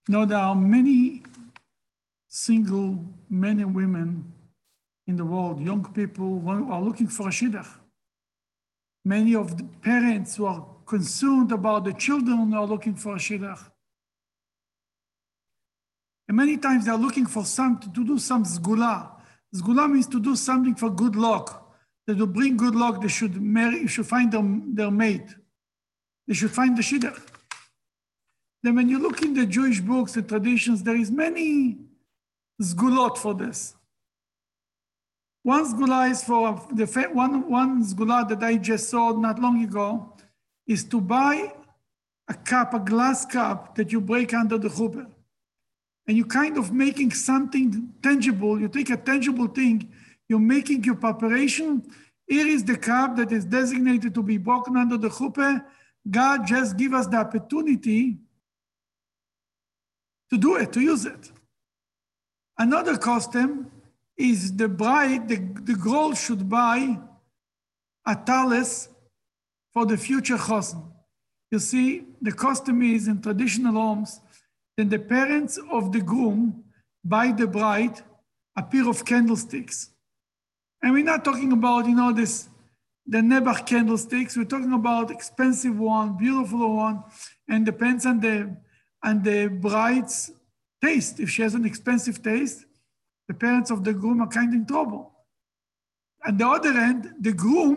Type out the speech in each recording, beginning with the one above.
There are many single men and women in the world, young people who are looking for a shidduch. Many of the parents who are concerned about the children are looking for a shidduch. And many times they're looking for something to do some zgula. Zgula means to do something for good luck. That will bring good luck. They should marry, should find their mate. They should find the shidduch. Then when you look in the Jewish books and traditions, there is many zgulot for this. One zgula is for one zgula that I just saw not long ago is to buy a cup, a glass cup that you break under the chuppah. And you're kind of making something tangible. You take a tangible thing, you're making your preparation. Here is the cup that is designated to be broken under the chuppah. God just give us the opportunity to do it, to use it. Another custom is the bride, the girl should buy a talis for the future chosn. You see, the custom is in traditional homes, then the parents of the groom buy the bride a pair of candlesticks. And we're not talking about, the Nebuch candlesticks. We're talking about expensive one, beautiful one, and depends on the bride's taste. If she has an expensive taste, the parents of the groom are kind of in trouble. On the other end, the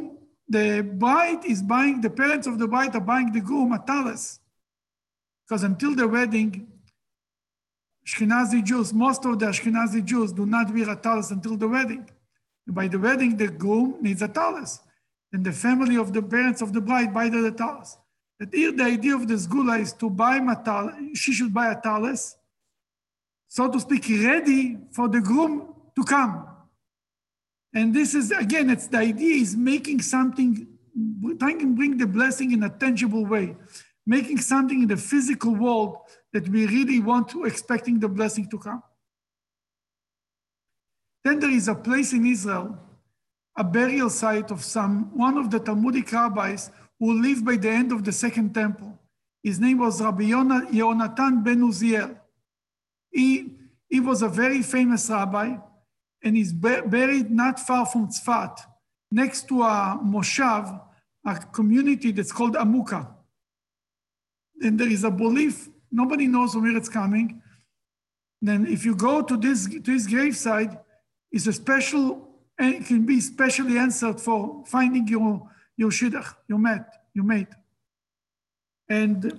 parents of the bride are buying the groom a talis. Because until the wedding, Ashkenazi Jews, most of the Ashkenazi Jews do not wear a talis until the wedding. By the wedding, the groom needs a talis. And the family of the parents of the bride buy the talis. That here, the idea of the zgula is to buy a talis, she should buy a talis, so to speak, ready for the groom to come. And this is, again, it's the idea is making something, trying to bring the blessing in a tangible way, making something in the physical world that we really want to, expecting the blessing to come. Then there is a place in Israel, a burial site of one of the Talmudic rabbis who lived by the end of the Second Temple. His name was Rabbi Yonatan ben Uziel. He was a very famous rabbi, and he's buried not far from Tzfat, next to a moshav, a community that's called Amuka. And there is a belief, nobody knows from where it's coming. Then if you go to his graveside, it's a special, and it can be specially answered for finding your shidduch, your mate. And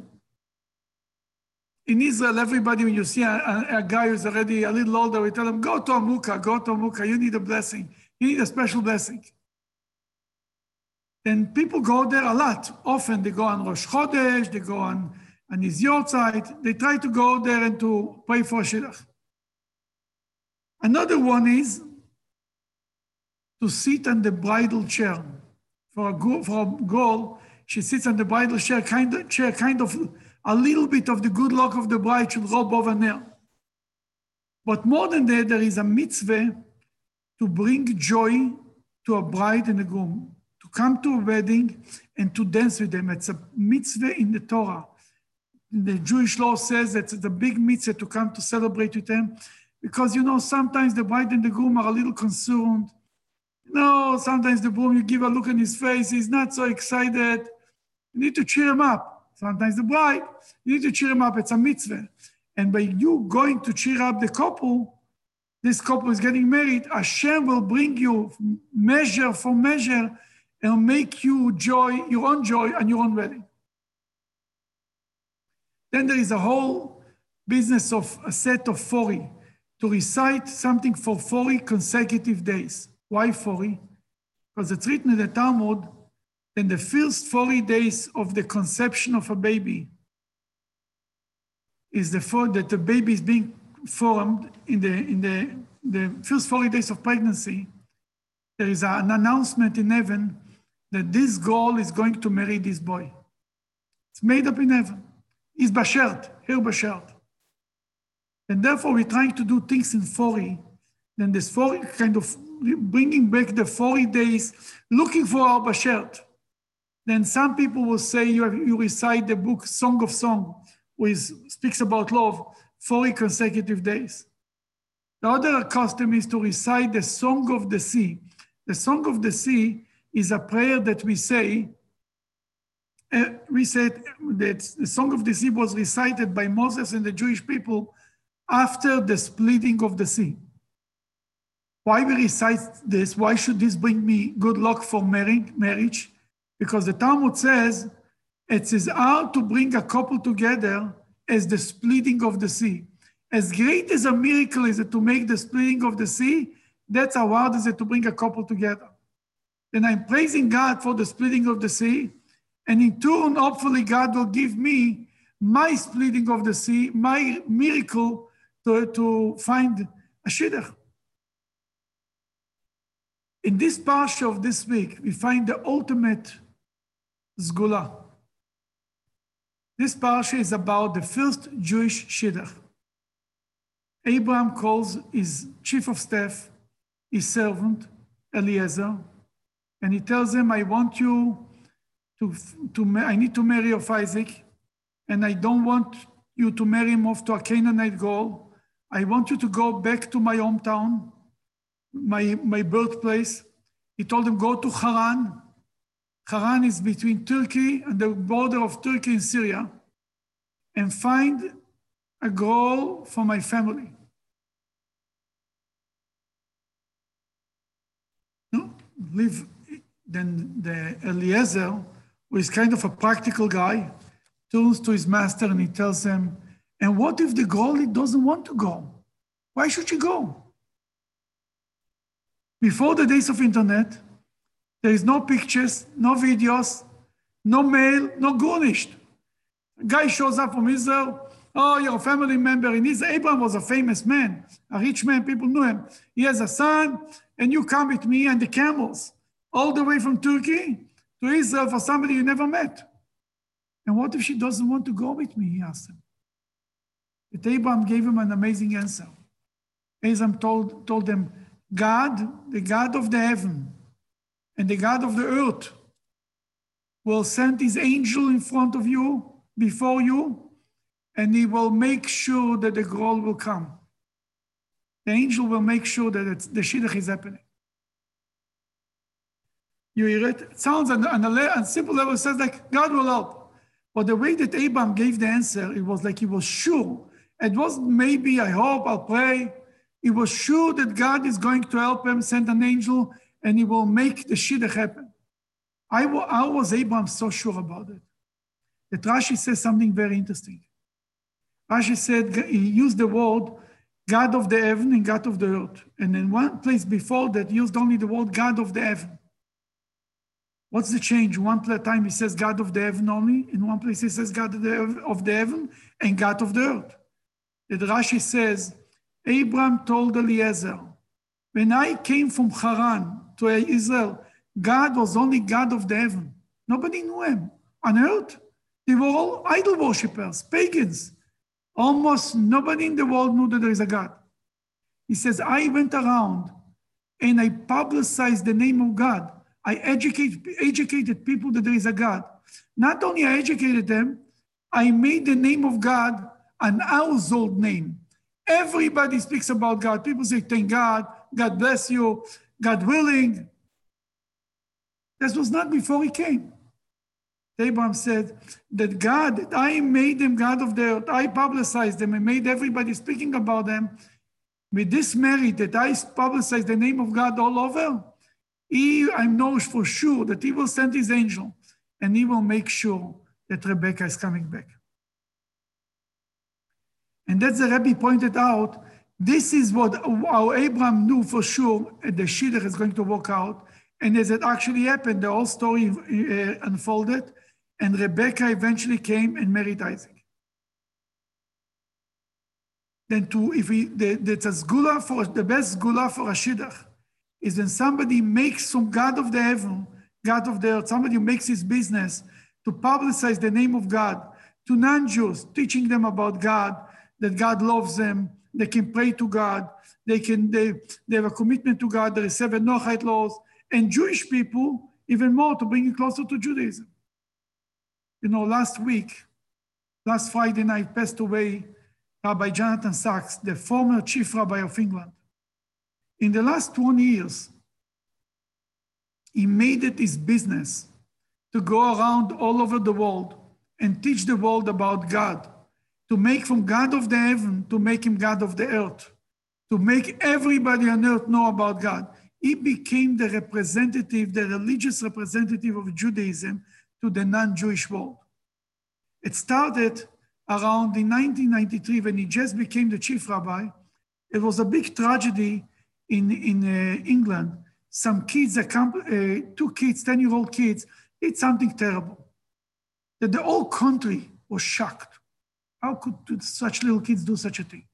in Israel, everybody, when you see a guy who's already a little older, we tell him, go to Amuka, you need a blessing. You need a special blessing. And people go there a lot. Often they go on Rosh Chodesh, they go on his yortzeit. They try to go there and to pray for shidduch. Another one is to sit on the bridal chair. For a girl, she sits on the bridal chair, kind of a little bit of the good luck of the bride should rub over there. But more than that, there is a mitzvah to bring joy to a bride and a groom, to come to a wedding and to dance with them. It's a mitzvah in the Torah. The Jewish law says that it's a big mitzvah to come to celebrate with them because, sometimes the bride and the groom are a little concerned. Sometimes the groom, you give a look on his face, he's not so excited. You need to cheer him up. Sometimes the bride, you need to cheer him up. It's a mitzvah. And by you going to cheer up the couple, this couple is getting married, Hashem will bring you measure for measure and make you your own joy on your own wedding. Then there is a whole business of a set of 40, to recite something for 40 consecutive days. Why 40? Because it's written in the Talmud, in the first 40 days of the conception of a baby is that the baby is being formed in the first 40 days of pregnancy. There is an announcement in heaven that this girl is going to marry this boy. It's made up in heaven. He's bashert, here bashert. And therefore we're trying to do things in 40. Then this 40 kind of bringing back the 40 days, looking for our bashert. Then some people will say you recite the book Song of Song, which speaks about love 40 consecutive days. The other custom is to recite the Song of the Sea. The Song of the Sea is a prayer that we say. We said that the Song of the Sea was recited by Moses and the Jewish people after the splitting of the sea. Why we recite this? Why should this bring me good luck for marriage? Because the Talmud says it's as hard to bring a couple together as the splitting of the sea. As great as a miracle is it to make the splitting of the sea, that's how hard is it to bring a couple together. Then I'm praising God for the splitting of the sea, and in turn, hopefully God will give me my splitting of the sea, my miracle to find a shidduch. In this parsha of this week, we find the ultimate zgula. This parsha is about the first Jewish shidduch. Abraham calls his chief of staff, his servant, Eliezer, and he tells him, I want you I need to marry off Isaac, and I don't want you to marry him off to a Canaanite girl. I want you to go back to my hometown, my birthplace. He told him, go to Haran. Haran is between Turkey and the border of Turkey and Syria, and find a girl for my family. Then the Eliezer, who is kind of a practical guy, turns to his master and he tells him, and what if the girl doesn't want to go? Why should she go? Before the days of internet, there is no pictures, no videos, no mail, no garnished. A guy shows up from Israel, oh, you're a family member in Israel. Abraham was a famous man, a rich man, people knew him. He has a son, and you come with me and the camels, all the way from Turkey to Israel for somebody you never met. And what if she doesn't want to go with me, he asked him. But Abraham gave him an amazing answer. Abraham told them, God, the God of the heaven and the God of the earth, will send his angel in front of you, before you, and he will make sure that the girl will come. The angel will make sure that the shidduch is happening. You hear it? It sounds on a simple level, it says like, God will help. But the way that Abraham gave the answer, it was like he was sure. It wasn't maybe, I hope, I'll pray. He was sure that God is going to help him, send an angel, and he will make the shidduch happen. How was Abraham so sure about it? That Rashi says something very interesting. Rashi said, he used the word God of the heaven and God of the earth. And in one place before that, he used only the word God of the heaven. What's the change? One time he says God of the heaven only. In one place he says God of the heaven and God of the earth. That Rashi says, Abraham told Eliezer, when I came from Haran to Israel, God was only God of the heaven. Nobody knew him. On earth, they were all idol worshippers, pagans. Almost nobody in the world knew that there is a God. He says, I went around and I publicized the name of God. I educated people that there is a God. Not only I educated them, I made the name of God an household name. Everybody speaks about God. People say, thank God, God bless you, God willing. This was not before he came. Abraham said that God, that I made them God of the earth, I publicized them and made everybody speaking about them. With this merit that I publicized the name of God all over, I know for sure that he will send his angel and he will make sure that Rebecca is coming back. And that's the Rebbe pointed out, this is how Abraham knew for sure the shidduch is going to work out. And as it actually happened, the whole story unfolded, and Rebecca eventually came and married Isaac. Then the best sgula for a shidduch is when somebody makes some God of the heaven, God of the earth, somebody who makes his business to publicize the name of God to non-Jews, teaching them about God, that God loves them, they can pray to God, they have a commitment to God, there is 7 Noahide laws, and Jewish people even more to bring it closer to Judaism. You know, last Friday night, passed away Rabbi Jonathan Sacks, the former chief rabbi of England. In the last 20 years, he made it his business to go around all over the world and teach the world about God, to make from God of the heaven, to make him God of the earth, to make everybody on earth know about God. He became the representative, the religious representative of Judaism to the non-Jewish world. It started around in 1993 when he just became the chief rabbi. It was a big tragedy in England. Some kids, two kids, 10-year-old kids, did something terrible. That the whole country was shocked. How could such little kids do such a thing?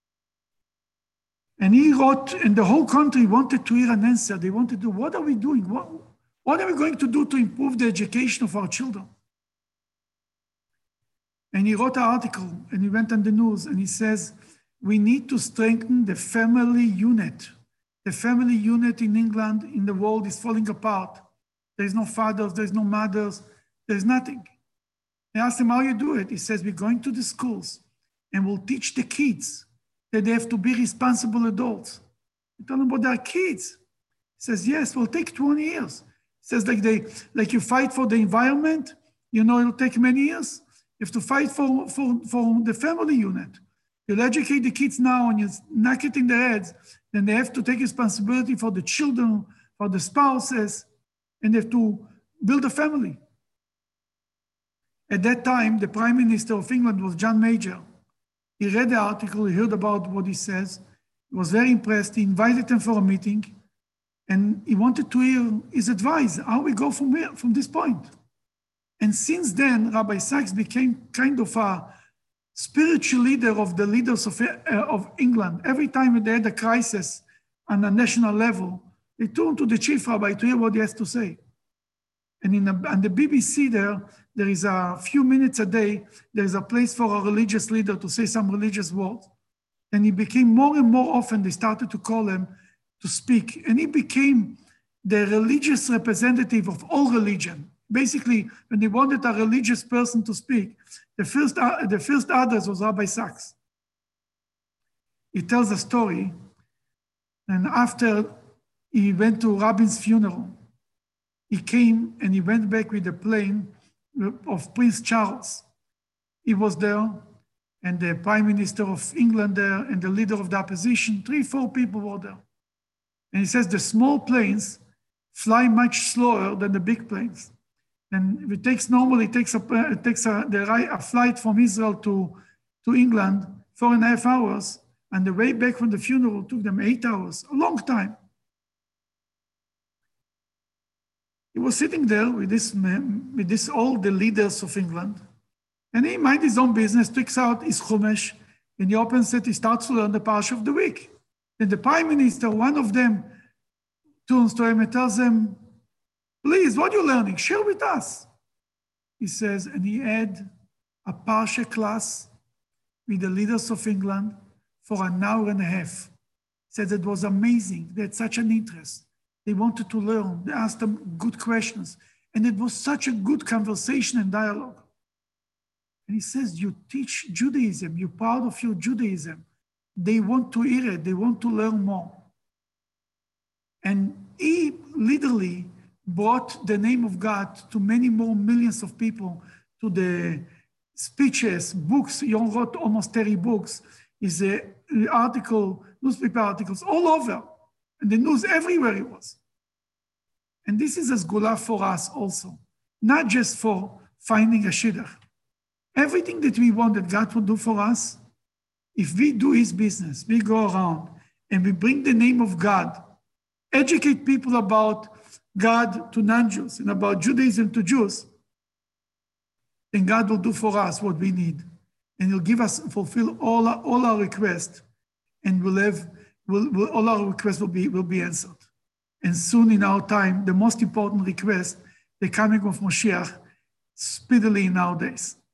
And he wrote, and the whole country wanted to hear an answer. They wanted to, what are we doing? What are we going to do to improve the education of our children? And he wrote an article, and he went on the news, and he says, we need to strengthen the family unit. The family unit in England, in the world, is falling apart. There's no fathers, there's no mothers, there's nothing. I asked him how you do it. He says, we're going to the schools, and we'll teach the kids that they have to be responsible adults. We tell them about their kids. He says, yes, we'll take 20 years. He says, like you fight for the environment, it'll take many years. You have to fight for the family unit. You'll educate the kids now and you knock it in their heads. Then they have to take responsibility for the children, for the spouses, and they have to build a family. At that time, the Prime Minister of England was John Major. He read the article, he heard about what he says, he was very impressed. He invited them for a meeting, and he wanted to hear his advice, how we go from this point. And since then, Rabbi Sacks became kind of a spiritual leader of the leaders of England. Every time they had a crisis on a national level, they turned to the chief rabbi to hear what he has to say. And on the BBC there is a few minutes a day, there is a place for a religious leader to say some religious words. And he became more and more often, they started to call him to speak. And he became the religious representative of all religion. Basically, when they wanted a religious person to speak, the first address was Rabbi Sacks. He tells a story, and after he went to Rabin's funeral, he came and he went back with the plane of Prince Charles. He was there, and the Prime Minister of England there, and the leader of the opposition, 3-4 people were there. And he says the small planes fly much slower than the big planes. And it takes a flight from Israel to England, 4.5 hours, and the way back from the funeral took them 8 hours, a long time. He was sitting there with all the leaders of England, and he minded his own business, takes out his Chumash, and he opens it, he starts to learn the Parsha of the week. Then the Prime Minister, one of them, turns to him and tells him, please, what are you learning? Share with us. He says, and he had a Parsha class with the leaders of England for an hour and a half. He said it was amazing. They had such an interest. They wanted to learn. They asked them good questions. And it was such a good conversation and dialogue. And he says, you teach Judaism. You're proud of your Judaism. They want to hear it. They want to learn more. And he literally brought the name of God to many more millions of people, to the speeches, books. He wrote almost 30 books. Is a article, newspaper articles all over, and the news everywhere he was. And this is a sgula for us also, not just for finding a shidduch. Everything that we want that God will do for us, if we do his business, we go around and we bring the name of God, educate people about God to non-Jews and about Judaism to Jews, then God will do for us what we need. And he'll give us, fulfill all our requests, and all our requests will be answered. And soon in our time, the most important request, the coming of Moshiach, speedily in our days.